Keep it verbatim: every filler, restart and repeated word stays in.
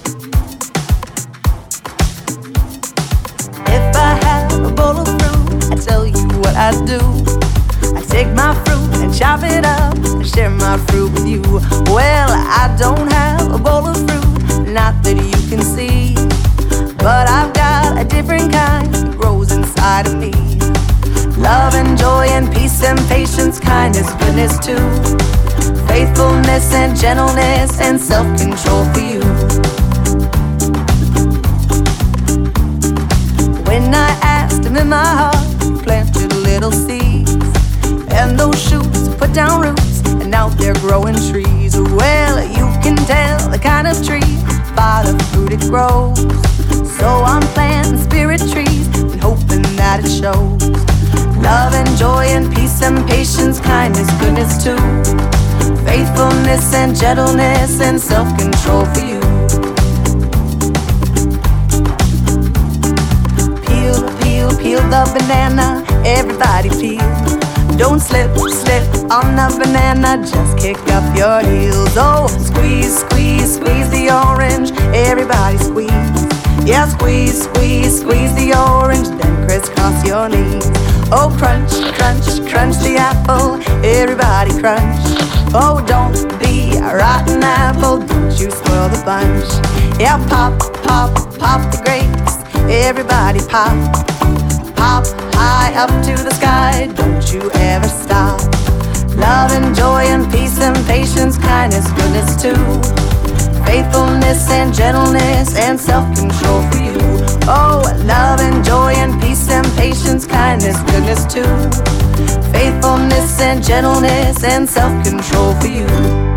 If I had a bowl of fruit, I'd tell you what I'd do. I'd take my fruit and chop it up and share my fruit with you. Well, I don't have a bowl of fruit, not that you can see, but I've got a different kind that grows inside of me. Love and joy and peace and patience, kindness, goodness too, faithfulness and gentleness and self-control for you. When I asked him in my heart, he planted little seeds, and those shoots put down roots, and now they're growing trees. Well, you can tell the kind of tree by the fruit it grows. So I'm planting spirit trees and hoping that it shows. Love and joy and peace and patience, kindness, goodness too, faithfulness and gentleness and self-control for you. Peel, peel, peel the banana, everybody peel. Don't slip, slip on the banana, just kick up your heels. Oh, squeeze, squeeze, squeeze the orange, everybody squeeze. Yeah, squeeze, squeeze, squeeze the orange, then crisscross your knees. Oh, crunch, crunch, crunch the apple, everybody crunch. Oh, don't be a rotten apple, don't you spoil the bunch. Yeah, pop, pop, pop the grapes, everybody pop. Pop high up to the sky, don't you ever stop. Love and joy and peace and patience, kindness, goodness too, faithfulness and gentleness and self-control for you. Oh, love and joy and peace and patience, kindness, goodness too, faithfulness and gentleness and self-control for you.